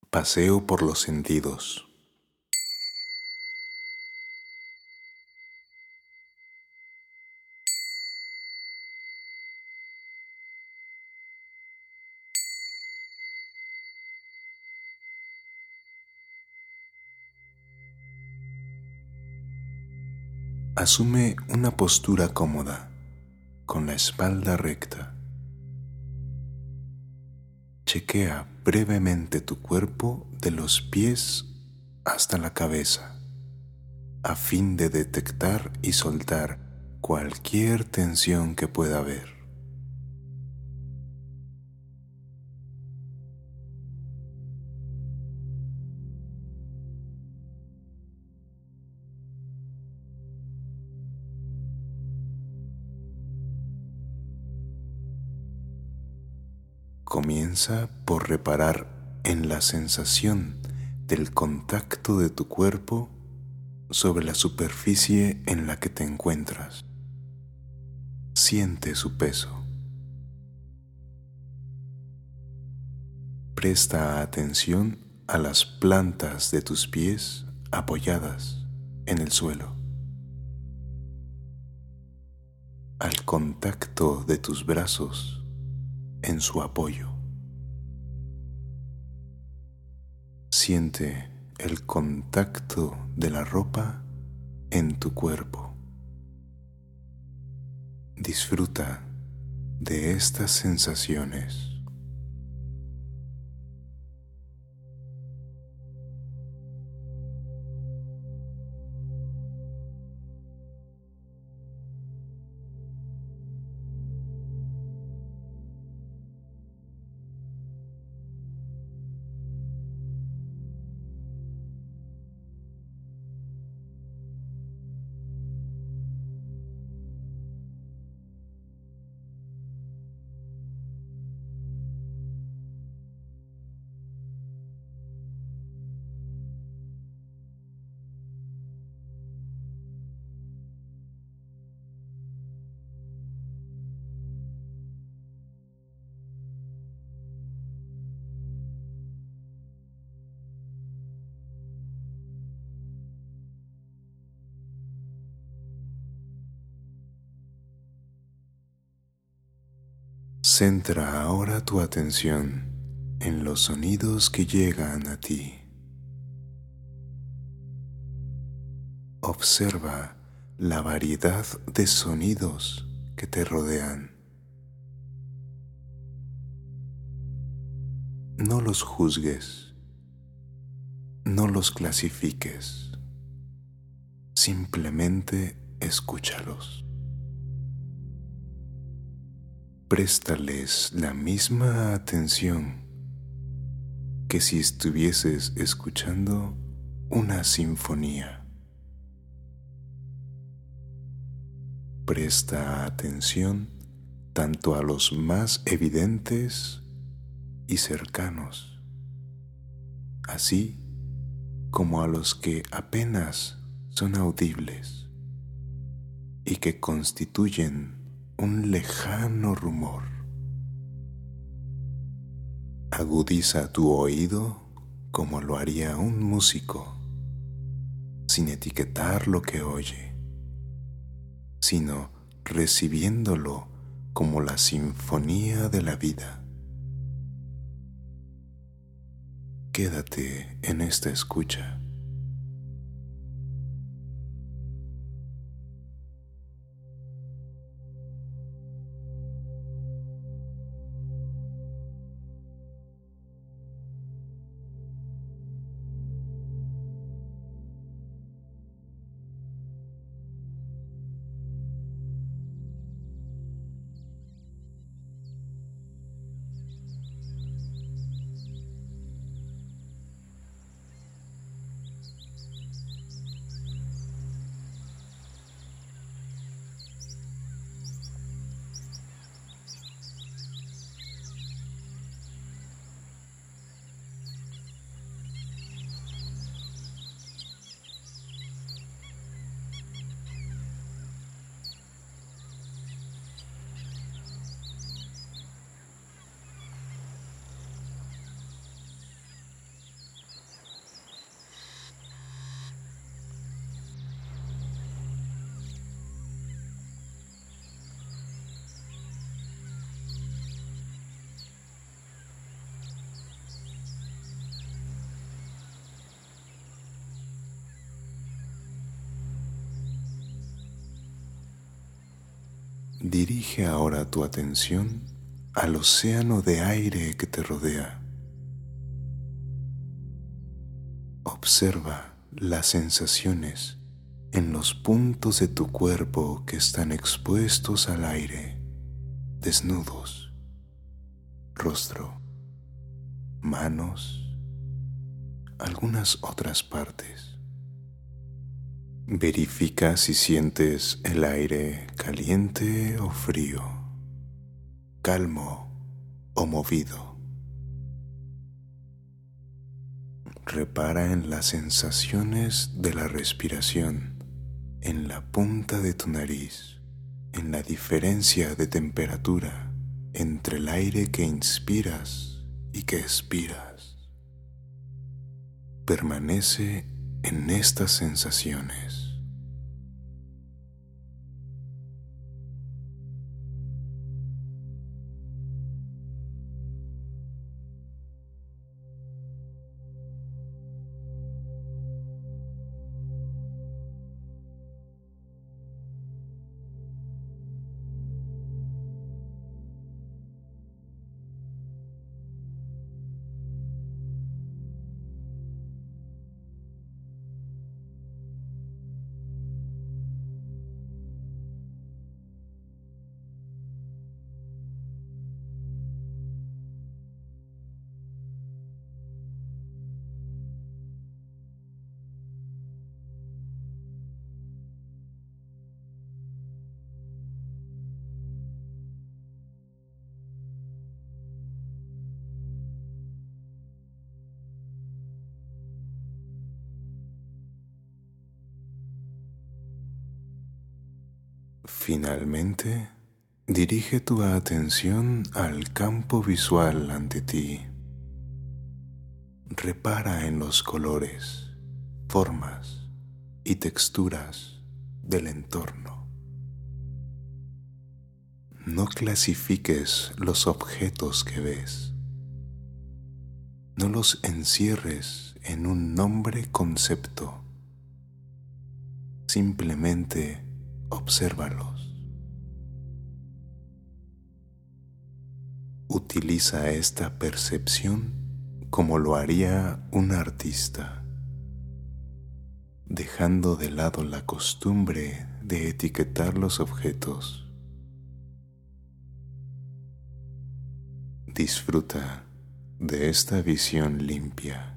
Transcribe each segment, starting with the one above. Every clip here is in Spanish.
Paseo por los sentidos. Asume una postura cómoda, con la espalda recta. Chequea brevemente tu cuerpo de los pies hasta la cabeza, a fin de detectar y soltar cualquier tensión que pueda haber. Comienza por reparar en la sensación del contacto de tu cuerpo sobre la superficie en la que te encuentras. Siente su peso. Presta atención a las plantas de tus pies apoyadas en el suelo, al contacto de tus brazos en su apoyo. Siente el contacto de la ropa en tu cuerpo. Disfruta de estas sensaciones. Centra ahora tu atención en los sonidos que llegan a ti. Observa la variedad de sonidos que te rodean. No los juzgues, no los clasifiques, simplemente escúchalos. Préstales la misma atención que si estuvieses escuchando una sinfonía. Presta atención tanto a los más evidentes y cercanos, así como a los que apenas son audibles y que constituyen un lejano rumor. Agudiza tu oído como lo haría un músico, sin etiquetar lo que oye, sino recibiéndolo como la sinfonía de la vida. Quédate en esta escucha. Dirige ahora tu atención al océano de aire que te rodea. Observa las sensaciones en los puntos de tu cuerpo que están expuestos al aire, desnudos, rostro, manos, algunas otras partes. Verifica si sientes el aire caliente o frío, calmo o movido. Repara en las sensaciones de la respiración, en la punta de tu nariz, en la diferencia de temperatura entre el aire que inspiras y que expiras. Permanece en estas sensaciones. Finalmente, dirige tu atención al campo visual ante ti. Repara en los colores, formas y texturas del entorno. No clasifiques los objetos que ves. No los encierres en un nombre-concepto. Simplemente obsérvalos. Utiliza esta percepción como lo haría un artista, dejando de lado la costumbre de etiquetar los objetos. Disfruta de esta visión limpia.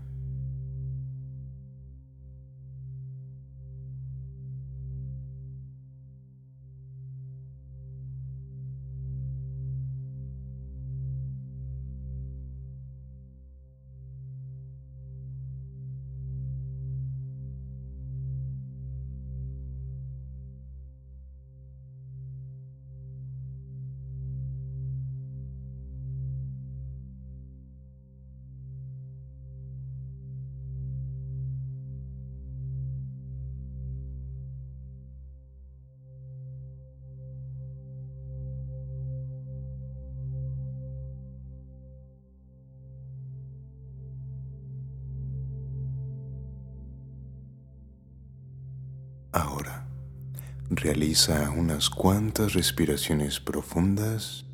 Ahora, realiza unas cuantas respiraciones profundas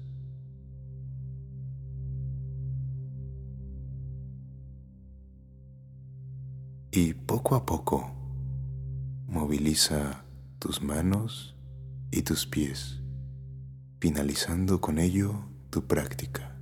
y poco a poco moviliza tus manos y tus pies, finalizando con ello tu práctica.